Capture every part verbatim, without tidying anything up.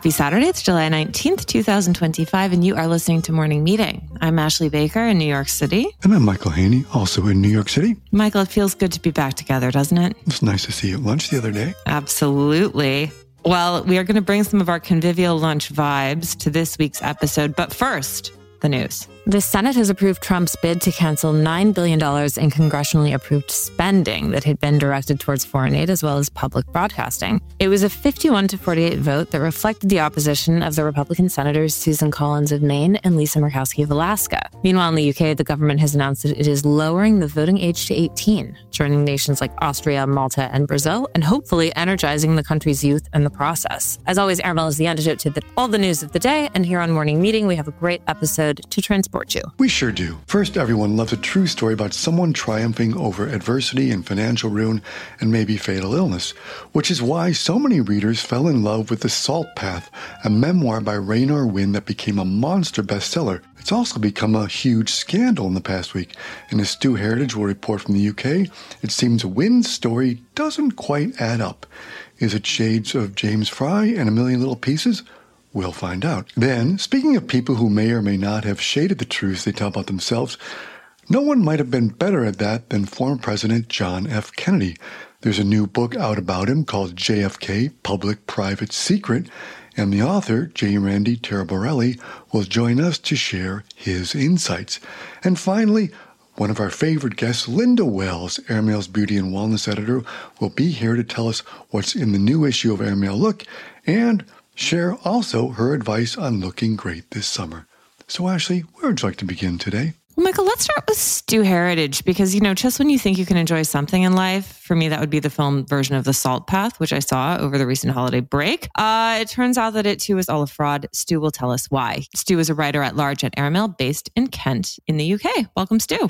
Happy Saturday. It's July nineteenth, twenty twenty-five, and you are listening to Morning Meeting. I'm Ashley Baker in New York City. And I'm Michael Haney, also in New York City. Michael, it feels good to be back together, doesn't it? It was nice to see you at lunch the other day. Absolutely. Well, we are going to bring some of our convivial lunch vibes to this week's episode, but first, the news. The Senate has approved Trump's bid to cancel nine billion dollars in congressionally approved spending that had been directed towards foreign aid as well as public broadcasting. It was a fifty-one to forty-eight vote that reflected the opposition of the Republican senators Susan Collins of Maine and Lisa Murkowski of Alaska. Meanwhile, in the U K, the government has announced that it is lowering the voting age to eighteen, joining nations like Austria, Malta, and Brazil, and hopefully energizing the country's youth in the process. As always, Airmail is the antidote to the, all the news of the day, and here on Morning Meeting, we have a great episode to transport you. We sure do. First, everyone loves a true story about someone triumphing over adversity and financial ruin and maybe fatal illness, which is why so many readers fell in love with The Salt Path, a memoir by Raynor Winn that became a monster bestseller. It's also become a huge scandal in the past week, and as Stu Heritage will report from the U K, it seems Winn's story doesn't quite add up. Is it shades of James Fry and A Million Little Pieces? We'll find out. Then, speaking of people who may or may not have shaded the truths they tell about themselves, no one might have been better at that than former President John F. Kennedy. There's a new book out about him called J F K, Public-Private Secret, and the author, J. Randy Taraborelli, will join us to share his insights. And finally, one of our favorite guests, Linda Wells, Airmail's beauty and wellness editor, will be here to tell us what's in the new issue of Airmail Look and share also her advice on looking great this summer. So, Ashley, where would you like to begin today? Well, Michael, let's start with Stu Heritage because, you know, just when you think you can enjoy something in life, for me, that would be the film version of The Salt Path, which I saw over the recent holiday break. Uh, it turns out that it, too, is all a fraud. Stu will tell us why. Stu is a writer at large at Airmail based in Kent in the U K. Welcome, Stu.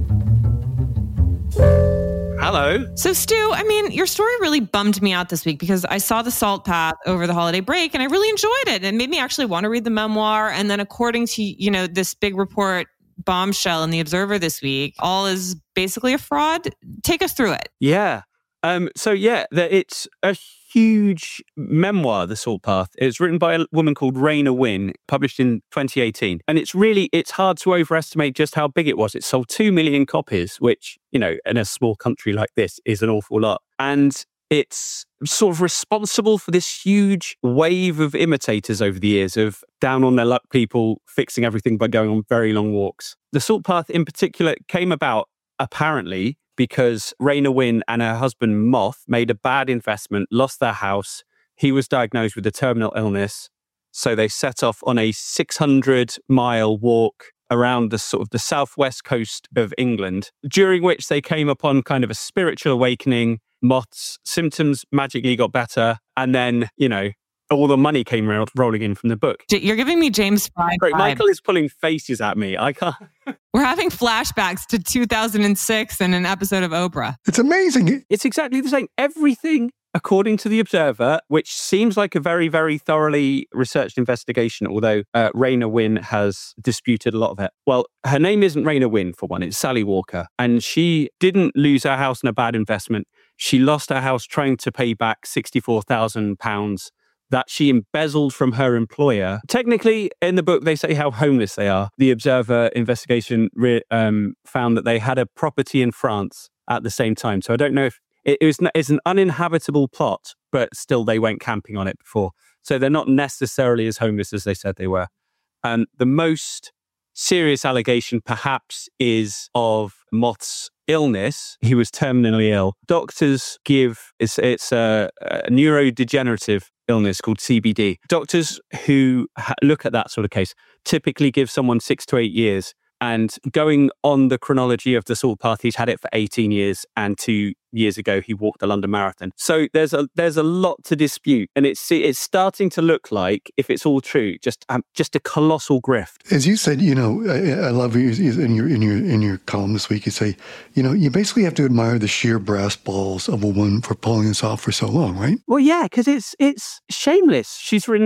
Hello. So, Stu, I mean, your story really bummed me out this week because I saw The Salt Path over the holiday break and I really enjoyed it. It made me actually want to read the memoir. And then according to, you know, this big report, bombshell in The Observer this week, all is basically a fraud. Take us through it. Yeah. Um, so, yeah, the, it's a huge memoir, The Salt Path. It's written by a woman called Raynor Winn, published in twenty eighteen. And it's really, it's hard to overestimate just how big it was. It sold two million copies, which, you know, in a small country like this is an awful lot. And it's sort of responsible for this huge wave of imitators over the years of down on their luck people fixing everything by going on very long walks. The Salt Path in particular came about, apparently, because Raynor Winn and her husband Moth made a bad investment, lost their house. He was diagnosed with a terminal illness. So they set off on a six hundred mile walk around the sort of the southwest coast of England, during which they came upon kind of a spiritual awakening. Moth's symptoms magically got better. And then, you know, all the money came ro- rolling in from the book. You're giving me James Fry. Great. Michael is pulling faces at me. I can't. We're having flashbacks to two thousand six and an episode of Oprah. It's amazing. It's exactly the same. Everything, according to The Observer, which seems like a very, very thoroughly researched investigation, although uh, Raynor Winn has disputed a lot of it. Well, her name isn't Raynor Winn, for one. It's Sally Walker. And she didn't lose her house in a bad investment. She lost her house trying to pay back sixty-four thousand pounds that she embezzled from her employer. Technically, in the book, they say how homeless they are. The Observer investigation re- um, found that they had a property in France at the same time. So I don't know if it, it was it's an uninhabitable plot, but still they went camping on it before. So they're not necessarily as homeless as they said they were. And the most serious allegation perhaps is of Moth's illness. He was terminally ill. Doctors give, it's, it's a, a neurodegenerative illness called C B D. Doctors who ha- look at that sort of case typically give someone six to eight years. And going on the chronology of the Salt Path, he's had it for eighteen years, and two years ago he walked the London Marathon. So there's a there's a lot to dispute, and it's it's starting to look like, if it's all true, just um, just a colossal grift. As you said, you know, I, I love you in your in your in your column this week. You say, you know, you basically have to admire the sheer brass balls of a woman for pulling this off for so long, right? Well, yeah, because it's it's shameless. She's written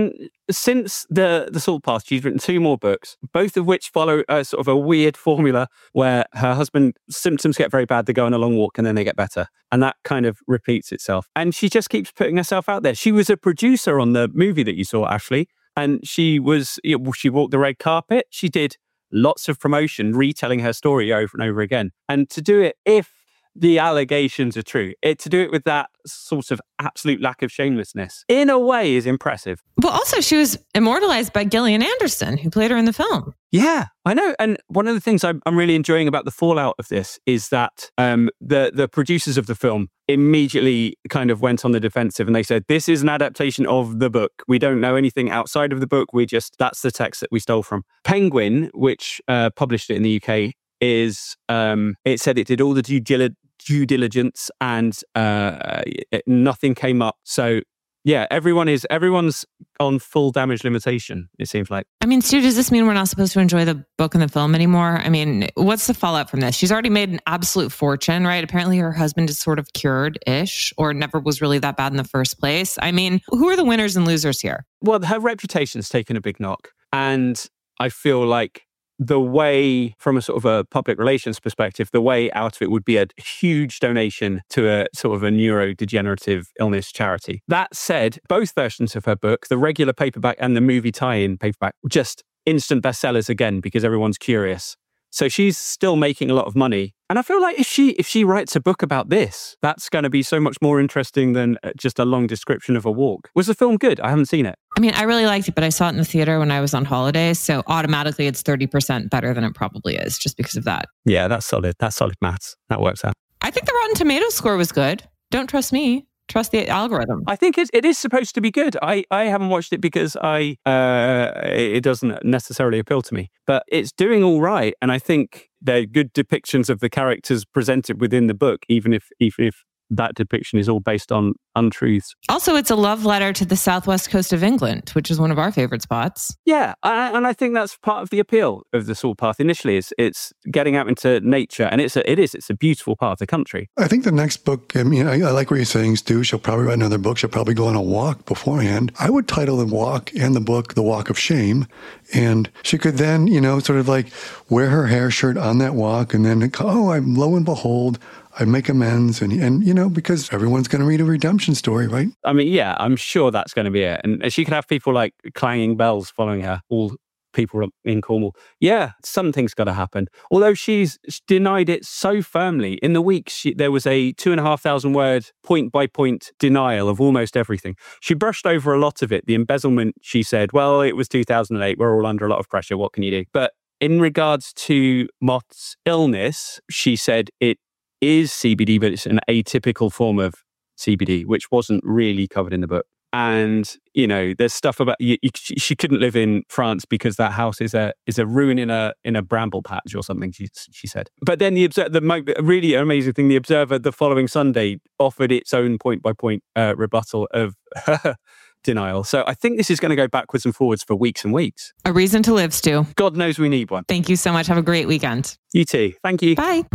since the the Salt Path, she's written two more books, both of which follow a sort of a weird formula where her husband symptoms get very bad, they go on a long walk and then they get better, and that kind of repeats itself. And she just keeps putting herself out there. She was a producer on the movie that you saw, Ashley, and she was you know, she walked the red carpet. She did lots of promotion, retelling her story over and over again, and to do it if the allegations are true. It, to do it with that sort of absolute lack of shamelessness, in a way, is impressive. Well, also, she was immortalized by Gillian Anderson, who played her in the film. Yeah, I know. And one of the things I'm, I'm really enjoying about the fallout of this is that um, the, the producers of the film immediately kind of went on the defensive and they said, this is an adaptation of the book. We don't know anything outside of the book. We just, that's the text that we stole from. Penguin, which uh, published it in the U K, is, um, it said it did all the due diligence due diligence and uh, it, nothing came up. So yeah, everyone is everyone's on full damage limitation, it seems like. I mean, Stu, does this mean we're not supposed to enjoy the book and the film anymore? I mean, what's the fallout from this? She's already made an absolute fortune, right? Apparently her husband is sort of cured-ish or never was really that bad in the first place. I mean, who are the winners and losers here? Well, her reputation's taken a big knock. And I feel like the way, from a sort of a public relations perspective, the way out of it would be a huge donation to a sort of a neurodegenerative illness charity. That said, both versions of her book, the regular paperback and the movie tie-in paperback, just instant bestsellers again because everyone's curious. So she's still making a lot of money. And I feel like if she if she writes a book about this, that's going to be so much more interesting than just a long description of a walk. Was the film good? I haven't seen it. I mean, I really liked it, but I saw it in the theater when I was on holidays. So automatically it's thirty percent better than it probably is just because of that. Yeah, that's solid. That's solid maths. That works out. I think the Rotten Tomatoes score was good. Don't trust me. Trust the algorithm. I think it, it is supposed to be good. I, I haven't watched it because I uh, it doesn't necessarily appeal to me. But it's doing all right. And I think they're good depictions of the characters presented within the book, even if even if that depiction is all based on untruths. Also, it's a love letter to the southwest coast of England, which is one of our favorite spots. Yeah, I, and I think that's part of the appeal of the Salt Path initially. Is it's getting out into nature, and it's a, it is it's a beautiful part of the country. I think the next book, I mean, I, I like what you're saying, Stu. She'll probably write another book. She'll probably go on a walk beforehand. I would title the walk and the book The Walk of Shame, and she could then, you know, sort of like wear her hair shirt on that walk, and then, oh, I'm lo and behold, I make amends, and, and you know, because everyone's going to read a redemption story, right? I mean, yeah, I'm sure that's going to be it. And she could have people like clanging bells following her, all people in Cornwall. Yeah, something's got to happen. Although she's denied it so firmly. In the week, she, there was a two and a half thousand word point-by-point denial of almost everything. She brushed over a lot of it. The embezzlement, she said, well, it was two thousand eight. We're all under a lot of pressure. What can you do? But in regards to Moth's illness, she said it is C B D, but it's an atypical form of C B D, which wasn't really covered in the book. And, you know, there's stuff about, you, you, she couldn't live in France because that house is a is a ruin in a in a bramble patch or something, she, she said. But then the, the really amazing thing, the Observer the following Sunday offered its own point-by-point uh, rebuttal of her denial. So I think this is going to go backwards and forwards for weeks and weeks. A reason to live, Stu. God knows we need one. Thank you so much. Have a great weekend. You too. Thank you. Bye.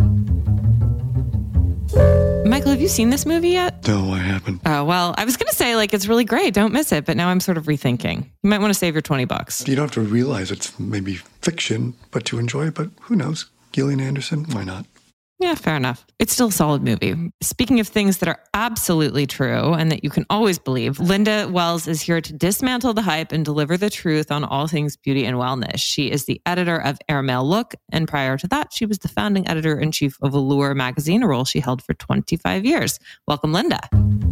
Michael, have you seen this movie yet? No, I haven't. Oh, well, I was going to say, like, it's really great. Don't miss it. But now I'm sort of rethinking. You might want to save your twenty bucks. You don't have to realize it's maybe fiction, but to enjoy it. But who knows? Gillian Anderson, why not? Yeah, fair enough. It's still a solid movie. Speaking of things that are absolutely true and that you can always believe, Linda Wells is here to dismantle the hype and deliver the truth on all things beauty and wellness. She is the editor of Airmail Look, and prior to that, she was the founding editor-in-chief of Allure magazine, a role she held for twenty-five years. Welcome, Linda.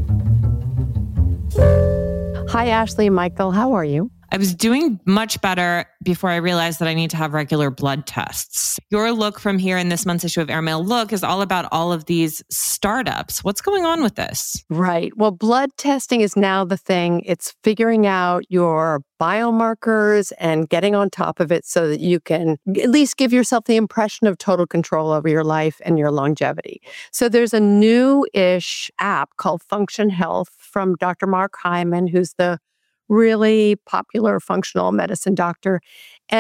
Hi, Ashley, Michael. How are you? I was doing much better before I realized that I need to have regular blood tests. Your look from here in this month's issue of Airmail Look is all about all of these startups. What's going on with this? Right. Well, blood testing is now the thing. It's figuring out your biomarkers and getting on top of it so that you can at least give yourself the impression of total control over your life and your longevity. So there's a new-ish app called Function Health from Doctor Mark Hyman, who's the really popular functional medicine doctor. And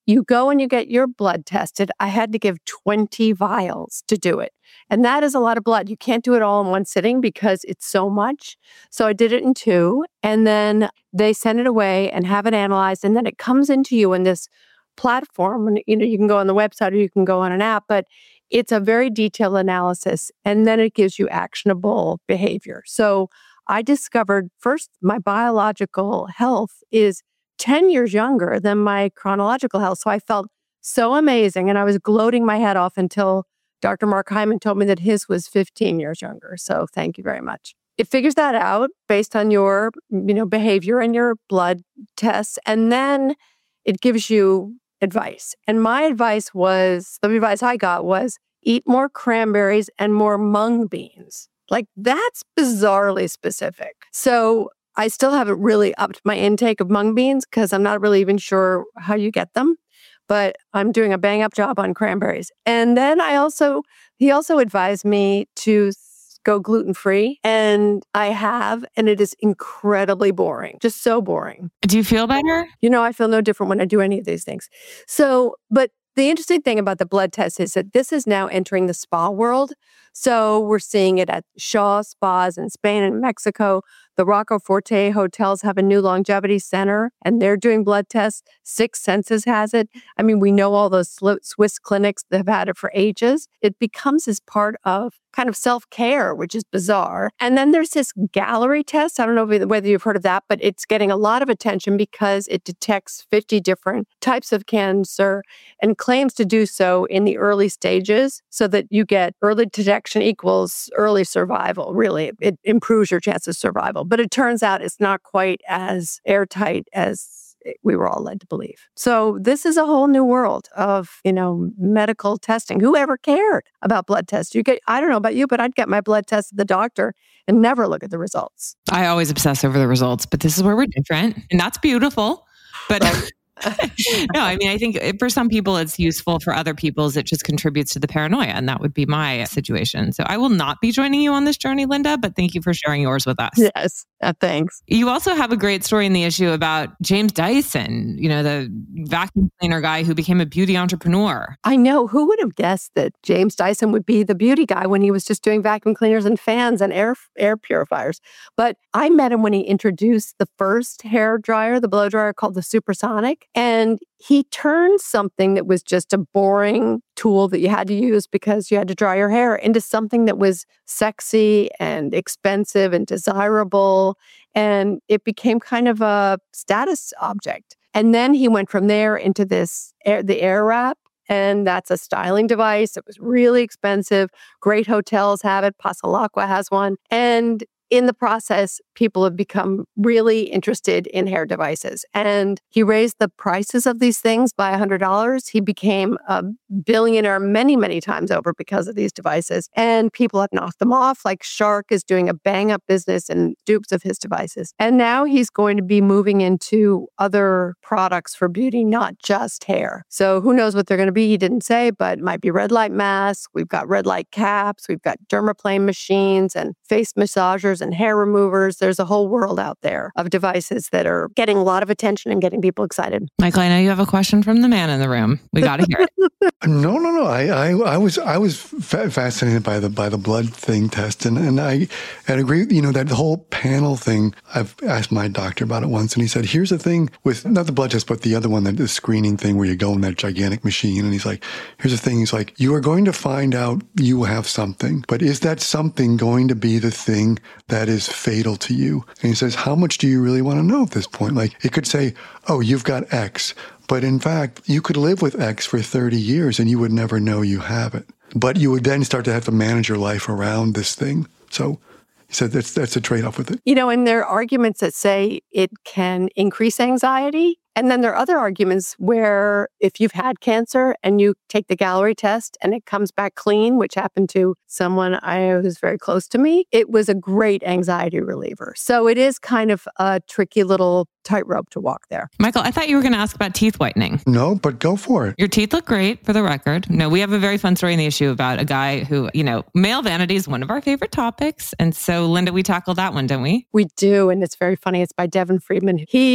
you go and you get your blood tested. I had to give twenty vials to do it. And that is a lot of blood. You can't do it all in one sitting because it's so much. So I did it in two. And then they send it away and have it analyzed. And then it comes into you in this platform. And, you know, you can go on the website or you can go on an app, but it's a very detailed analysis. And then it gives you actionable behavior. So I discovered first my biological health is ten years younger than my chronological health. So I felt so amazing. And I was gloating my head off until Doctor Mark Hyman told me that his was fifteen years younger. So thank you very much. It figures that out based on your, you know, behavior and your blood tests. And then it gives you advice. And my advice was, the advice I got was eat more cranberries and more mung beans. Like that's bizarrely specific. So I still haven't really upped my intake of mung beans because I'm not really even sure how you get them. But I'm doing a bang up job on cranberries. And then I also, he also advised me to go gluten free. And I have, and it is incredibly boring, just so boring. Do you feel better? You know, I feel no different when I do any of these things. So, but the interesting thing about the blood test is that this is now entering the spa world. So we're seeing it at Shaw spas in Spain and Mexico. The Rocco Forte hotels have a new longevity center and they're doing blood tests. Six Senses has it. I mean, we know all those Swiss clinics that have had it for ages. It becomes as part of kind of self-care, which is bizarre. And then there's this Galleri test. I don't know whether you've heard of that, but it's getting a lot of attention because it detects fifty different types of cancer and claims to do so in the early stages so that you get early detection equals early survival. Really, it improves your chance of survival. But it turns out it's not quite as airtight as we were all led to believe. So this is a whole new world of, you know, medical testing. Whoever cared about blood tests? You get, I don't know about you, but I'd get my blood test at the doctor and never look at the results. I always obsess over the results, but this is where we're different. And that's beautiful. But Right. no, I mean, I think for some people it's useful. For other people's, it just contributes to the paranoia. And that would be my situation. So I will not be joining you on this journey, Linda, but thank you for sharing yours with us. Yes. Uh, thanks. You also have a great story in the issue about James Dyson, you know, the vacuum cleaner guy who became a beauty entrepreneur. I know. Who would have guessed that James Dyson would be the beauty guy when he was just doing vacuum cleaners and fans and air air purifiers? But I met him when he introduced the first hair dryer, the blow dryer called the Supersonic. And he turned something that was just a boring tool that you had to use because you had to dry your hair into something that was sexy and expensive and desirable. And it became kind of a status object. And then he went from there into this, air, the Air Wrap. And that's a styling device. It was really expensive. Great hotels have it. Pasalacqua has one. And in the process, people have become really interested in hair devices. And he raised the prices of these things by one hundred dollars. He became a billionaire many, many times over because of these devices. And people have knocked them off. Like Shark is doing a bang-up business and dupes of his devices. And now he's going to be moving into other products for beauty, not just hair. So who knows what they're going to be? He didn't say, but it might be red light masks. We've got red light caps. We've got dermaplane machines and face massagers and hair removers. There's a whole world out there of devices that are getting a lot of attention and getting people excited. Michael, I know you have a question from the man in the room. We got to hear it. No, no, no. I, I, I was, I was fa- fascinated by the by the blood thing test, and and I, I agree. You know, that whole panel thing. I've asked my doctor about it once, and he said, "Here's the thing with not the blood test, but the other one, that the screening thing where you go in that gigantic machine." And he's like, "Here's the thing." He's like, "You are going to find out you have something, but is that something going to be the thing that is fatal to you?" And he says, "How much do you really want to know at this point?" Like it could say, "Oh, you've got X." But in fact, you could live with X for thirty years and you would never know you have it. But you would then start to have to manage your life around this thing. So he said that's that's a trade-off with it. You know, and there are arguments that say it can increase anxiety. And then there are other arguments where if you've had cancer and you take the Galleri test and it comes back clean, which happened to someone I who's very close to me, it was a great anxiety reliever. So it is kind of a tricky little tightrope to walk there. Michael, I thought you were going to ask about teeth whitening. No, but go for it. Your teeth look great, for the record. No, we have a very fun story in the issue about a guy who, you know, male vanity is one of our favorite topics. And so, Linda, we tackled that one, don't we? We do. And it's very funny. It's by Devin Friedman. He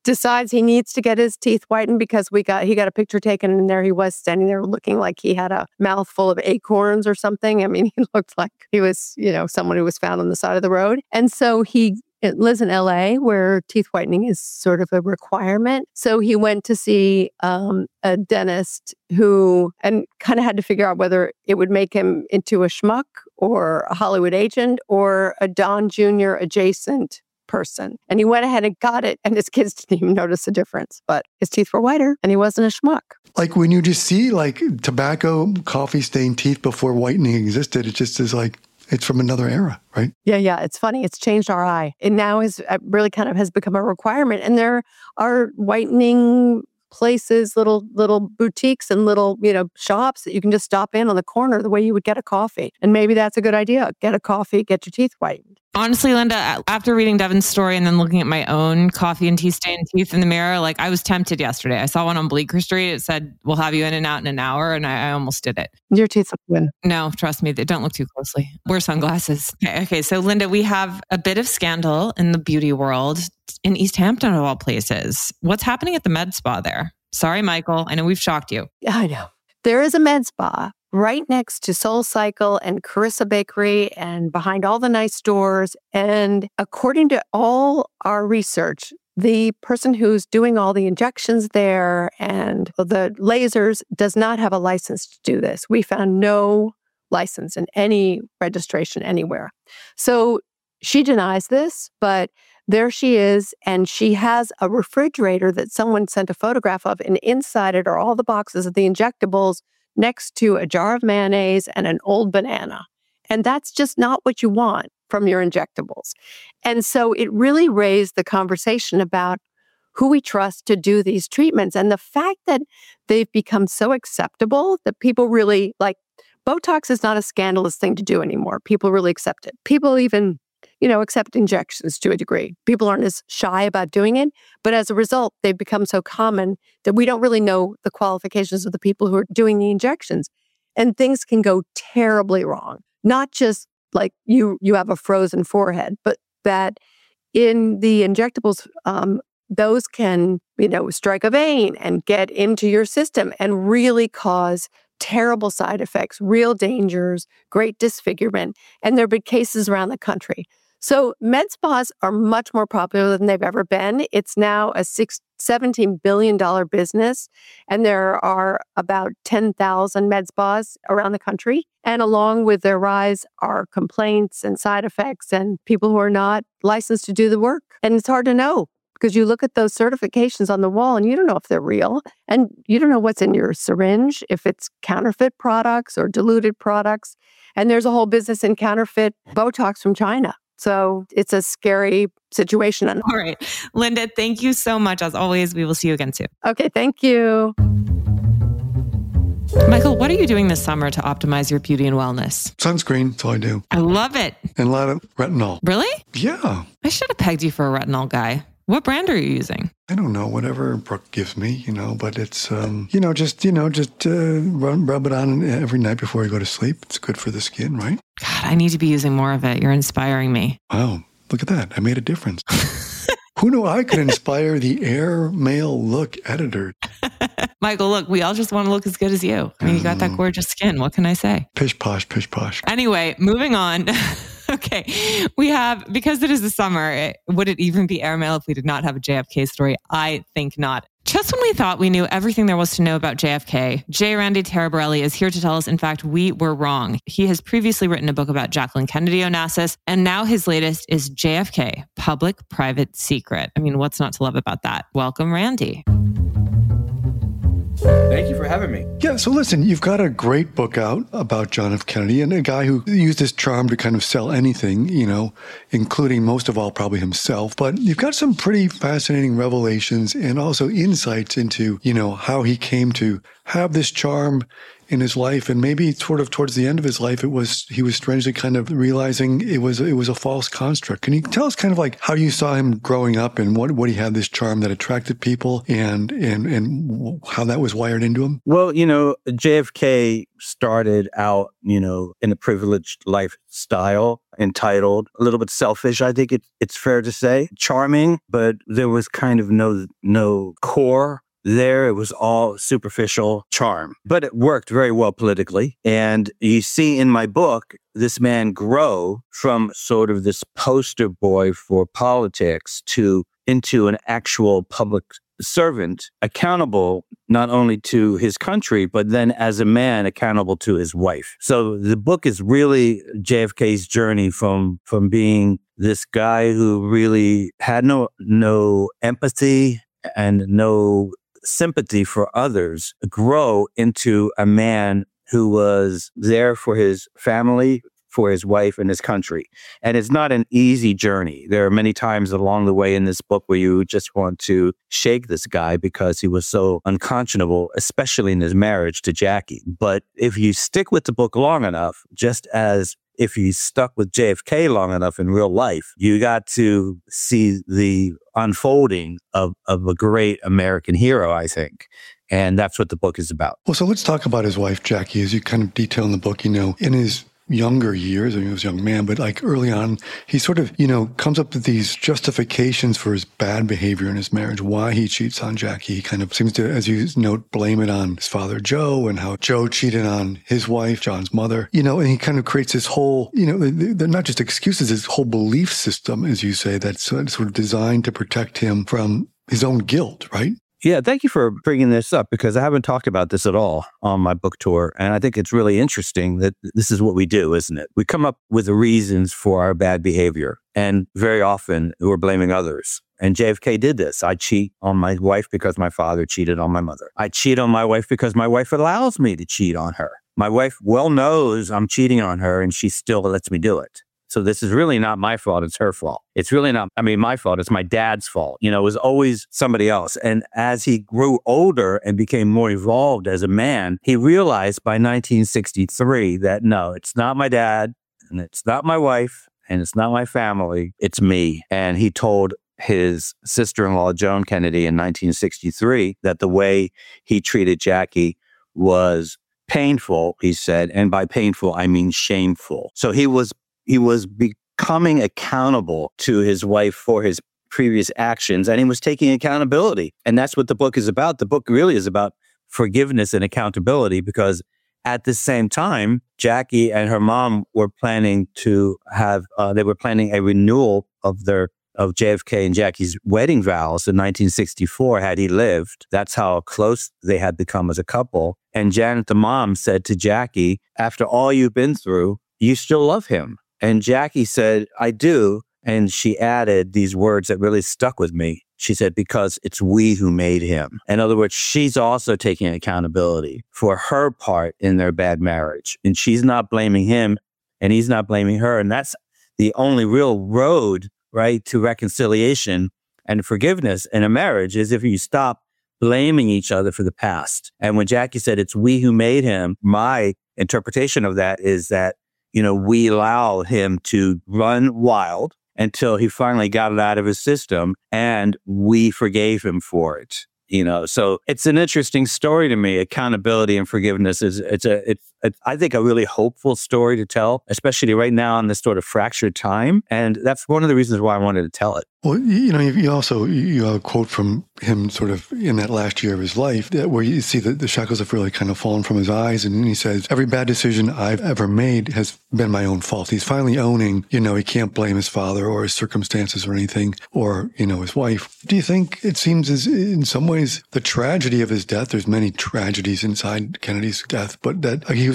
decides he needs to get his teeth whitened because we got he got a picture taken and there he was standing there looking like he had a mouthful of acorns or something. I mean, he looked like he was, you know, someone who was found on the side of the road. And so he lives in L A where teeth whitening is sort of a requirement. So he went to see um, a dentist who, and kind of had to figure out whether it would make him into a schmuck or a Hollywood agent or a Don Junior adjacent person. And he went ahead and got it, and his kids didn't even notice the difference. But his teeth were whiter, and he wasn't a schmuck. Like when you just see like tobacco, coffee stained teeth before whitening existed, it just is like, it's from another era, right? Yeah, yeah. It's funny. It's changed our eye. It now is really kind of has become a requirement. And there are whitening places, little little boutiques and little, you know, shops that you can just stop in on the corner the way you would get a coffee. And maybe that's a good idea. Get a coffee, get your teeth whitened. Honestly, Linda, after reading Devin's story and then looking at my own coffee and tea stained teeth in the mirror, like I was tempted yesterday. I saw one on Bleecker Street. It said, we'll have you in and out in an hour. And I, I almost did it. Your teeth look good. No, trust me. They don't look too closely. Wear sunglasses. Okay, okay. So Linda, we have a bit of scandal in the beauty world in East Hampton of all places. What's happening at the med spa there? Sorry, Michael. I know we've shocked you. I know. There is a med spa right next to Soul Cycle and Carissa Bakery and behind all the nice stores. And according to all our research, the person who's doing all the injections there and the lasers does not have a license to do this. We found no license in any registration anywhere. So she denies this, but there she is, and she has a refrigerator that someone sent a photograph of, and inside it are all the boxes of the injectables next to a jar of mayonnaise and an old banana. And that's just not what you want from your injectables. And so it really raised the conversation about who we trust to do these treatments. And the fact that they've become so acceptable that people really, like, Botox is not a scandalous thing to do anymore. People really accept it. People even you know, accept injections to a degree. People aren't as shy about doing it, but as a result, they've become so common that we don't really know the qualifications of the people who are doing the injections. And things can go terribly wrong. Not just like you you have a frozen forehead, but that in the injectables, um, those can, you know, strike a vein and get into your system and really cause terrible side effects, real dangers, great disfigurement. And there have been cases around the country. So med spas are much more popular than they've ever been. It's now a six, seventeen billion dollars business, and there are about ten thousand med spas around the country. And along with their rise are complaints and side effects and people who are not licensed to do the work. And it's hard to know because you look at those certifications on the wall and you don't know if they're real. And you don't know what's in your syringe, if it's counterfeit products or diluted products. And there's a whole business in counterfeit Botox from China. So it's a scary situation. All right. Linda, thank you so much. As always, we will see you again soon. Okay, thank you. Michael, what are you doing this summer to optimize your beauty and wellness? Sunscreen, that's all I do. I love it. And a lot of retinol. Really? Yeah. I should have pegged you for a retinol guy. What brand are you using? I don't know, whatever Brooke gives me, you know, but it's, um, you know, just, you know, just uh, rub, rub it on every night before I go to sleep. It's good for the skin, right? God, I need to be using more of it. You're inspiring me. Wow, look at that. I made a difference. Who knew I could inspire the Air Male Look editor? Michael, look, we all just want to look as good as you. I mean, you got that gorgeous skin. What can I say? Pish posh, pish posh. Anyway, moving on. Okay, we have, because it is the summer, it, would it even be airmail if we did not have a J F K story? I think not. Just when we thought we knew everything there was to know about J F K, J. Randy Taraborelli is here to tell us, in fact, we were wrong. He has previously written a book about Jacqueline Kennedy Onassis, and now his latest is J F K, Public-Private Secret. I mean, what's not to love about that? Welcome, Randy. Thank you for having me. Yeah, so listen, you've got a great book out about John F. Kennedy and a guy who used his charm to kind of sell anything, you know, including most of all probably himself. But you've got some pretty fascinating revelations and also insights into, you know, how he came to have this charm in his life, and maybe sort of towards the end of his life, it was he was strangely kind of realizing it was it was a false construct. Can you tell us kind of like how you saw him growing up and what, what he had this charm that attracted people and and and how that was wired into him? Well, you know, J F K started out, you know, in a privileged lifestyle, entitled, a little bit selfish, I think it, it's fair to say, charming, but there was kind of no no core there. It was all superficial charm, but it worked very well politically. And you see in my book, this man grow from sort of this poster boy for politics to into an actual public servant, accountable not only to his country, but then as a man accountable to his wife. So the book is really J F K's journey from from being this guy who really had no no empathy and no sympathy for others, grow into a man who was there for his family, for his wife and his country. And it's not an easy journey. There are many times along the way in this book where you just want to shake this guy because he was so unconscionable, especially in his marriage to Jackie. But if you stick with the book long enough, just as if you stuck with J F K long enough in real life, you got to see the unfolding of, of a great American hero, I think. And that's what the book is about. Well, so let's talk about his wife, Jackie, as you kind of detail in the book. You know, in his younger years, I mean, he was a young man, but like early on, he sort of, you know, comes up with these justifications for his bad behavior in his marriage, why he cheats on Jackie. He kind of seems to, as you note, blame it on his father, Joe, and how Joe cheated on his wife, John's mother, you know, and he kind of creates this whole, you know, they're not just excuses, this whole belief system, as you say, that's sort of designed to protect him from his own guilt, right? Yeah, thank you for bringing this up because I haven't talked about this at all on my book tour. And I think it's really interesting that this is what we do, isn't it? We come up with the reasons for our bad behavior. And very often we're blaming others. And J F K did this. I cheat on my wife because my father cheated on my mother. I cheat on my wife because my wife allows me to cheat on her. My wife well knows I'm cheating on her and she still lets me do it. So this is really not my fault. It's her fault. It's really not, I mean, my fault. It's my dad's fault. You know, it was always somebody else. And as he grew older and became more evolved as a man, he realized by nineteen sixty-three that no, it's not my dad and it's not my wife and it's not my family. It's me. And he told his sister-in-law, Joan Kennedy, in nineteen sixty-three, that the way he treated Jackie was painful, he said. And by painful, I mean shameful. So he was He was becoming accountable to his wife for his previous actions, and he was taking accountability. And that's what the book is about. The book really is about forgiveness and accountability because at the same time, Jackie and her mom were planning to have, uh, they were planning a renewal of their of J F K and Jackie's wedding vows in nineteen sixty-four had he lived. That's how close they had become as a couple. And Janet, the mom, said to Jackie, after all you've been through, you still love him. And Jackie said, I do. And she added these words that really stuck with me. She said, because it's we who made him. In other words, she's also taking accountability for her part in their bad marriage. And she's not blaming him and he's not blaming her. And that's the only real road, right, to reconciliation and forgiveness in a marriage is if you stop blaming each other for the past. And when Jackie said, it's we who made him, my interpretation of that is that you know, we allowed him to run wild until he finally got it out of his system and we forgave him for it. You know, so it's an interesting story to me. Accountability and forgiveness is it's a it's, it's I think a really hopeful story to tell, especially right now in this sort of fractured time. And that's one of the reasons why I wanted to tell it. Well, you know, you also you have a quote from him sort of in that last year of his life that where you see that the shackles have really kind of fallen from his eyes. And he says, every bad decision I've ever made has been my own fault. He's finally owning, you know, he can't blame his father or his circumstances or anything or, you know, his wife. Do you think it seems as in some ways the tragedy of his death, there's many tragedies inside Kennedy's death, but that he was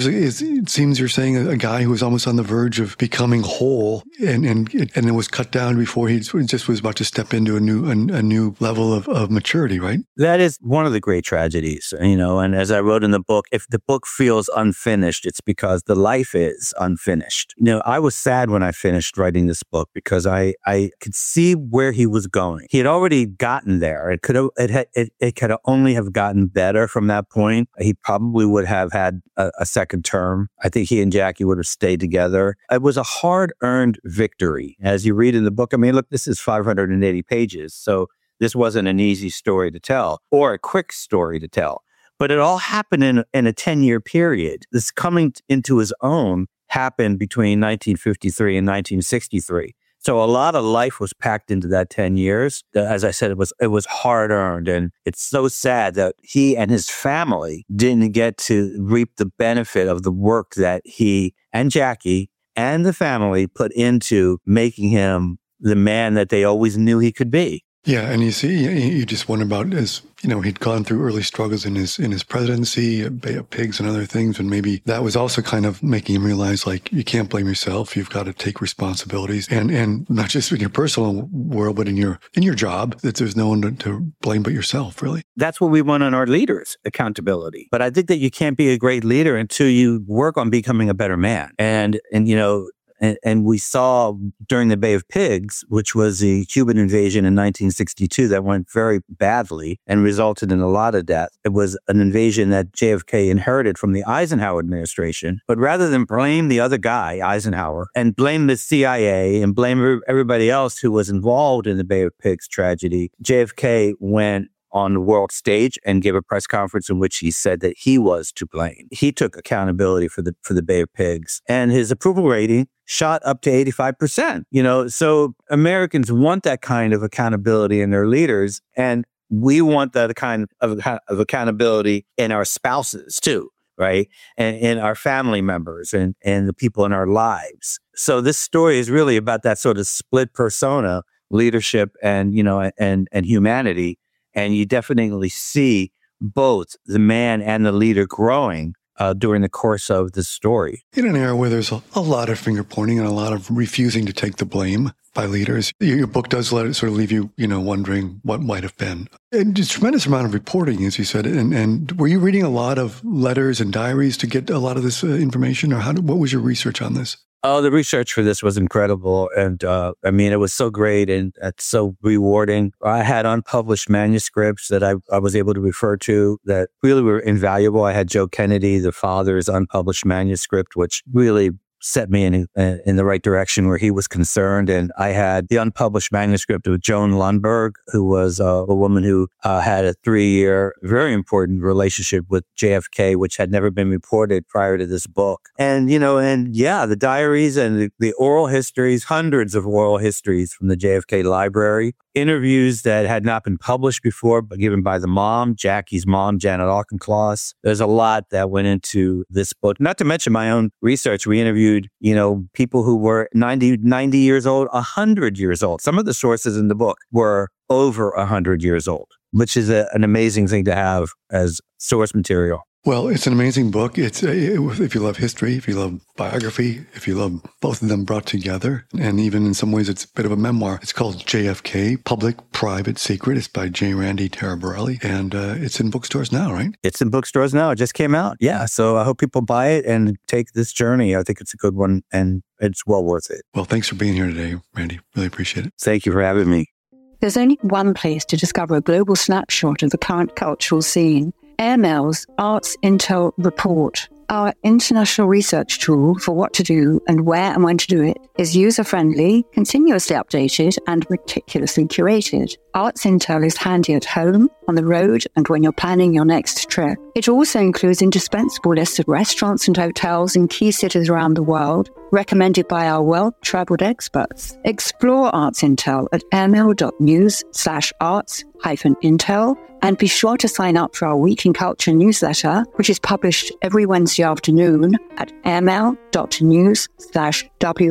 was, it seems you're saying a, a guy who was almost on the verge of becoming whole, and and and it was cut down before he just was about to step into a new a, a new level of, of maturity, right? That is one of the great tragedies, you know. And as I wrote in the book, if the book feels unfinished, it's because the life is unfinished. You know, I was sad when I finished writing this book because I I could see where he was going. He had already gotten there. It could have it had it, it could only have gotten better from that point. He probably would have had a, a second term. I think he and Jackie would have stayed together. It was a hard-earned victory. As you read in the book, I mean, look, this is five hundred eighty pages, so this wasn't an easy story to tell or a quick story to tell. But it all happened in, in a ten-year period. This coming into his own happened between nineteen fifty-three and nineteen sixty-three. So a lot of life was packed into that ten years. As I said, it was it was hard earned. And it's so sad that he and his family didn't get to reap the benefit of the work that he and Jackie and the family put into making him the man that they always knew he could be. Yeah, and you see, you just wonder about, as you know, he'd gone through early struggles in his in his presidency, Bay of Pigs and other things, and maybe that was also kind of making him realize, like, you can't blame yourself. You've got to take responsibilities, and and not just in your personal world, but in your in your job. That there's no one to, to blame but yourself, really. That's what we want on our leaders: accountability. But I think that you can't be a great leader until you work on becoming a better man. And and you know. And, and we saw during the Bay of Pigs, which was the Cuban invasion in nineteen sixty-two that went very badly and resulted in a lot of death. It was an invasion that J F K inherited from the Eisenhower administration. But rather than blame the other guy, Eisenhower, and blame the C I A and blame everybody else who was involved in the Bay of Pigs tragedy, J F K went on the world stage and gave a press conference in which he said that he was to blame. He took accountability for the for the Bay of Pigs, and his approval rating shot up to eighty-five percent. You know, so Americans want that kind of accountability in their leaders, and we want that kind of, of accountability in our spouses too, right? And in our family members and, and the people in our lives. So this story is really about that sort of split persona, leadership and, you know, and and humanity. And you definitely see both the man and the leader growing uh, during the course of the story. In an era where there's a, a lot of finger pointing and a lot of refusing to take the blame by leaders, your, your book does let it sort of leave you, you know, wondering what might have been. And just a tremendous amount of reporting, as you said. And, and were you reading a lot of letters and diaries to get a lot of this uh, information, or how? Did, what was your research on this? Oh, the research for this was incredible. And uh, I mean, it was so great and it's so rewarding. I had unpublished manuscripts that I, I was able to refer to that really were invaluable. I had Joe Kennedy, the father's unpublished manuscript, which really set me in in the right direction where he was concerned. And I had the unpublished manuscript of Joan Lundberg, who was uh, a woman who uh, had a three-year, very important relationship with J F K, which had never been reported prior to this book. And, you know, and yeah, the diaries and the, the oral histories, hundreds of oral histories from the J F K library, interviews that had not been published before, but given by the mom, Jackie's mom, Janet Auchincloss. There's a lot that went into this book. Not to mention my own research. We interviewed, you know, people who were ninety, ninety years old, one hundred years old. Some of the sources in the book were over one hundred years old, which is a, an amazing thing to have as source material. Well, it's an amazing book. It's if you love history, if you love biography, if you love both of them brought together, and even in some ways it's a bit of a memoir. It's called J F K, Public, Private, Secret. It's by J. Randy Taraborelli, and uh, it's in bookstores now, right? It's in bookstores now. It just came out. Yeah, so I hope people buy it and take this journey. I think it's a good one, and it's well worth it. Well, thanks for being here today, Randy. Really appreciate it. Thank you for having me. There's only one place to discover a global snapshot of the current cultural scene. Airmail's Arts Intel Report, our international research tool for what to do and where and when to do it, is user-friendly, continuously updated, and meticulously curated. Arts Intel is handy at home, on the road, and when you're planning your next trip. It also includes indispensable lists of restaurants and hotels in key cities around the world, recommended by our well-traveled experts. Explore Arts Intel at airmail.news slash arts hyphen intel, and be sure to sign up for our Week in Culture newsletter, which is published every Wednesday afternoon at airmail.news slash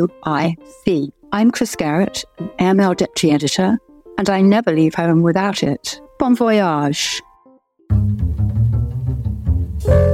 WIC. I'm Chris Garrett, an Airmail Deputy Editor, and I never leave home without it. Bon voyage.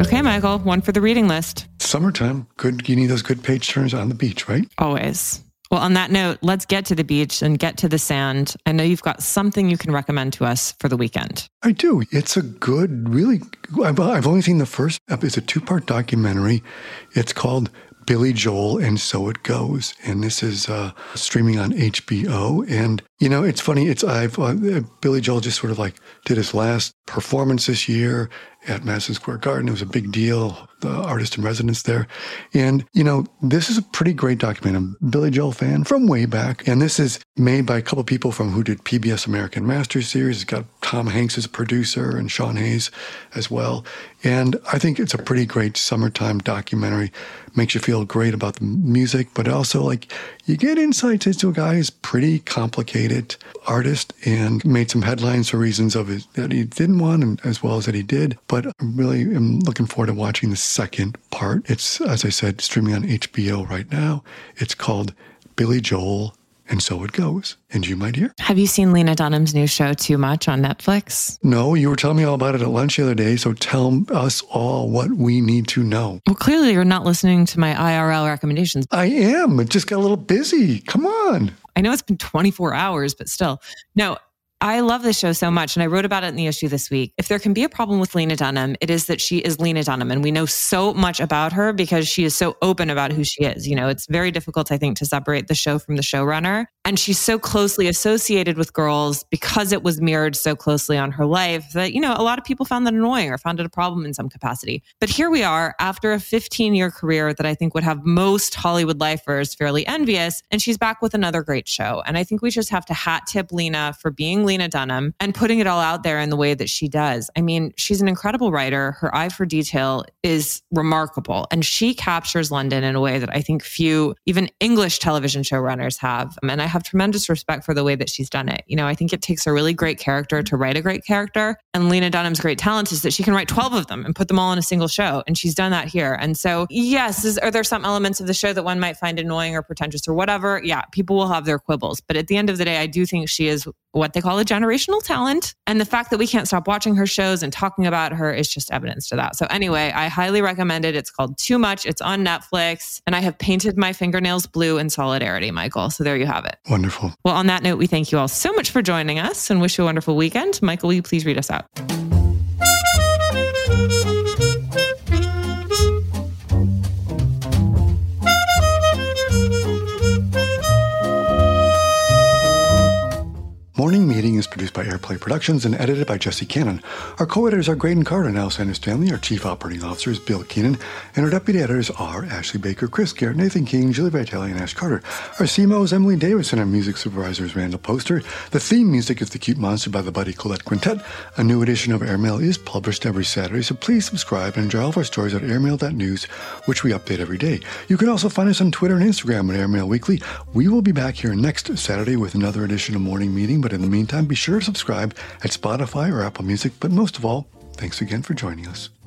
Okay, Michael, one for the reading list. Summertime. Good. You need those good page turns on the beach, right? Always. Well, on that note, let's get to the beach and get to the sand. I know you've got something you can recommend to us for the weekend. I do. It's a good, really, I've, I've only seen the first episode. It's a two-part documentary. It's called Billy Joel and So It Goes. And this is uh, streaming on H B O. And, you know, it's funny. It's I've uh, Billy Joel just sort of like did his last performance this year at Madison Square Garden. It was a big deal, the artist in residence there. And, you know, this is a pretty great documentary. I'm a Billy Joel fan from way back. And this is made by a couple of people from who did P B S American Masters series. It's got Tom Hanks as a producer and Sean Hayes as well. And I think it's a pretty great summertime documentary. Makes you feel great about the music, but also like you get insights into a guy who's pretty complicated artist and made some headlines for reasons of it that he didn't want and as well as that he did. But I really am looking forward to watching the second part. It's, as I said, streaming on H B O right now. It's called Billy Joel and So It Goes. And you, my dear? Have you seen Lena Dunham's new show, Too Much, on Netflix? No, you were telling me all about it at lunch the other day, so tell us all what we need to know. Well, clearly you're not listening to my I R L recommendations. I am. It just got a little busy. Come on. I know it's been twenty-four hours, but still. No, I love this show so much, and I wrote about it in the issue this week. If there can be a problem with Lena Dunham, it is that she is Lena Dunham, and we know so much about her because she is so open about who she is. You know, it's very difficult, I think, to separate the show from the showrunner. And she's so closely associated with girls because it was mirrored so closely on her life that, you know, a lot of people found that annoying or found it a problem in some capacity. But here we are after a fifteen-year career that I think would have most Hollywood lifers fairly envious, and she's back with another great show. And I think we just have to hat tip Lena for being Lena Dunham and putting it all out there in the way that she does. I mean, she's an incredible writer. Her eye for detail is remarkable, and she captures London in a way that I think few, even English television showrunners have. And I have tremendous respect for the way that she's done it. You know, I think it takes a really great character to write a great character. And Lena Dunham's great talent is that she can write twelve of them and put them all in a single show. And she's done that here. And so, yes, is, are there some elements of the show that one might find annoying or pretentious or whatever? Yeah, people will have their quibbles. But at the end of the day, I do think she is what they call a generational talent. And the fact that we can't stop watching her shows and talking about her is just evidence to that. So anyway, I highly recommend it. It's called Too Much. It's on Netflix. And I have painted my fingernails blue in solidarity, Michael. So there you have it. Wonderful. Well, on that note, we thank you all so much for joining us and wish you a wonderful weekend. Michael, will you please read us out? Morning Meeting is produced by Airplay Productions and edited by Jesse Cannon. Our co-editors are Graydon Carter and Alexander Stanley. Our chief operating officer is Bill Keenan. And our deputy editors are Ashley Baker, Chris Garrett, Nathan King, Julie Vitale, and Ash Carter. Our C M O is Emily Davis, and our music supervisor is Randall Poster. The theme music is The Cute Monster by the Buddy Collette Quintet. A new edition of Airmail is published every Saturday, so please subscribe and enjoy all of our stories at airmail dot news, which we update every day. You can also find us on Twitter and Instagram at Airmail Weekly. We will be back here next Saturday with another edition of Morning Meeting, but in the meantime, be sure to subscribe at Spotify or Apple Music. But most of all, thanks again for joining us.